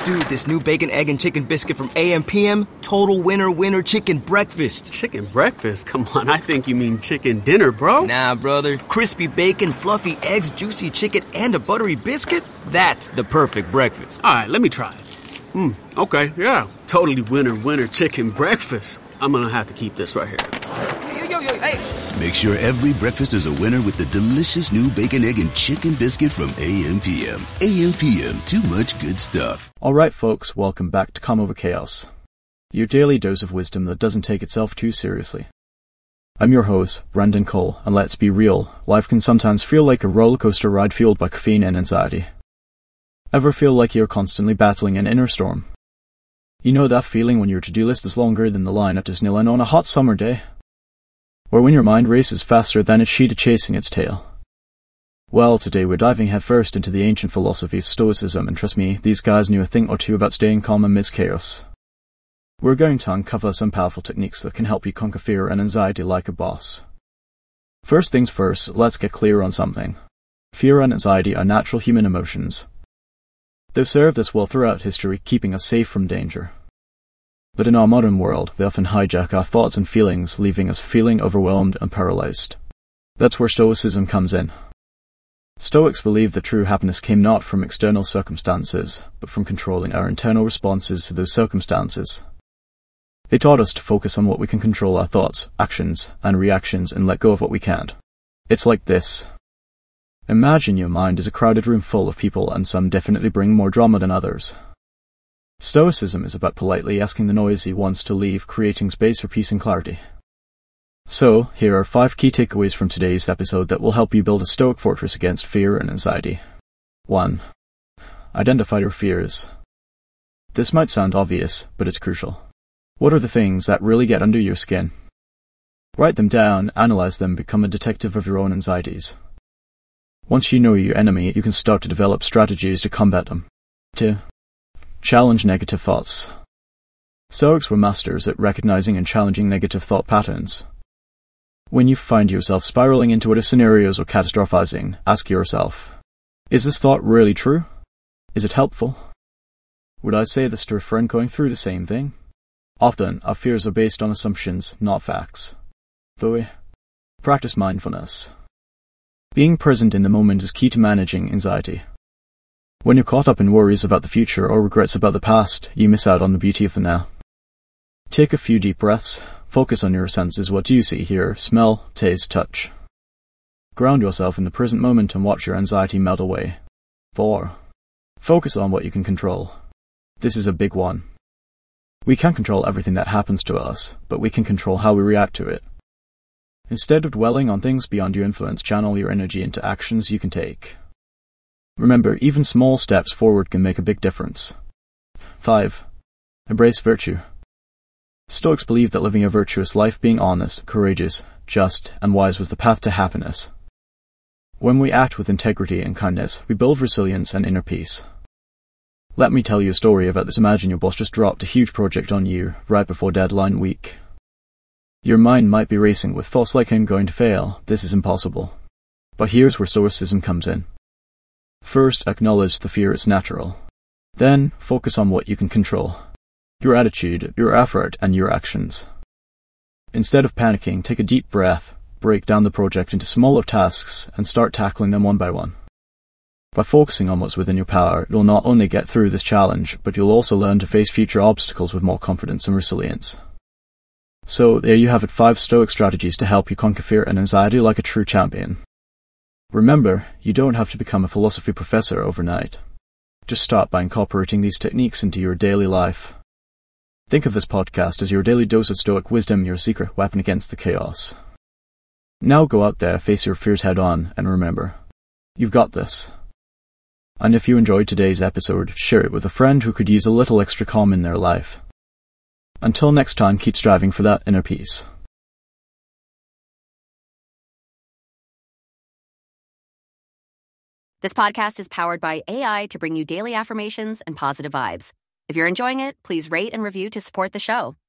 Dude, this new bacon, egg, and chicken biscuit from AM/PM, total winner chicken breakfast. Chicken breakfast? Come on, I think you mean chicken dinner, bro. Nah, brother. Crispy bacon, fluffy eggs, juicy chicken, and a buttery biscuit? That's the perfect breakfast. All right, let me try it. Okay, yeah. Totally winner chicken breakfast. I'm gonna have to keep this right here. Yo, hey. Make sure every breakfast is a winner with the delicious new bacon, egg, and chicken biscuit from AM/PM. AM/PM, too much good stuff. Alright folks, welcome back to Calm Over Chaos, your daily dose of wisdom that doesn't take itself too seriously. I'm your host, Brendan Cole, and let's be real, life can sometimes feel like a roller coaster ride fueled by caffeine and anxiety. Ever feel like you're constantly battling an inner storm? You know that feeling when your to-do list is longer than the line at Disneyland on a hot summer day? Or when your mind races faster than a cheetah chasing its tail? Well, today we're diving headfirst into the ancient philosophy of Stoicism, and trust me, these guys knew a thing or two about staying calm amidst chaos. We're going to uncover some powerful techniques that can help you conquer fear and anxiety like a boss. First things first, let's get clear on something. Fear and anxiety are natural human emotions. They've served us well throughout history, keeping us safe from danger. But in our modern world, they often hijack our thoughts and feelings, leaving us feeling overwhelmed and paralyzed. That's where Stoicism comes in. Stoics believe that true happiness came not from external circumstances, but from controlling our internal responses to those circumstances. They taught us to focus on what we can control: our thoughts, actions, and reactions, and let go of what we can't. It's like this. Imagine your mind is a crowded room full of people, and some definitely bring more drama than others. Stoicism is about politely asking the noisy ones to leave, creating space for peace and clarity. So, here are 5 key takeaways from today's episode that will help you build a stoic fortress against fear and anxiety. 1. Identify your fears. This might sound obvious, but it's crucial. What are the things that really get under your skin? Write them down, analyze them, become a detective of your own anxieties. Once you know your enemy, you can start to develop strategies to combat them. 2. Challenge negative thoughts. Stoics were masters at recognizing and challenging negative thought patterns. When you find yourself spiraling into what-if scenarios or catastrophizing, ask yourself, is this thought really true? Is it helpful? Would I say this to a friend going through the same thing? Often, our fears are based on assumptions, not facts. 3. Practice mindfulness. Being present in the moment is key to managing anxiety. When you're caught up in worries about the future or regrets about the past, you miss out on the beauty of the now. Take a few deep breaths. Focus on your senses. What do you see, hear, smell, taste, touch? Ground yourself in the present moment and watch your anxiety melt away. 4. Focus on what you can control. This is a big one. We can't control everything that happens to us, but we can control how we react to it. Instead of dwelling on things beyond your influence, channel your energy into actions you can take. Remember, even small steps forward can make a big difference. 5. Embrace virtue. Stoics believe that living a virtuous life, being honest, courageous, just, and wise was the path to happiness. When we act with integrity and kindness, we build resilience and inner peace. Let me tell you a story about this. Imagine your boss just dropped a huge project on you right before deadline week. Your mind might be racing with thoughts like, I'm going to fail, this is impossible. But here's where Stoicism comes in. First, acknowledge the fear is natural. Then, focus on what you can control. Your attitude, your effort, and your actions. Instead of panicking, take a deep breath, break down the project into smaller tasks, and start tackling them one by one. By focusing on what's within your power, you'll not only get through this challenge, but you'll also learn to face future obstacles with more confidence and resilience. So, there you have it, 5 Stoic strategies to help you conquer fear and anxiety like a true champion. Remember, you don't have to become a philosophy professor overnight. Just start by incorporating these techniques into your daily life. Think of this podcast as your daily dose of Stoic wisdom, your secret weapon against the chaos. Now go out there, face your fears head on, and remember, you've got this. And if you enjoyed today's episode, share it with a friend who could use a little extra calm in their life. Until next time, keep striving for that inner peace. This podcast is powered by AI to bring you daily affirmations and positive vibes. If you're enjoying it, please rate and review to support the show.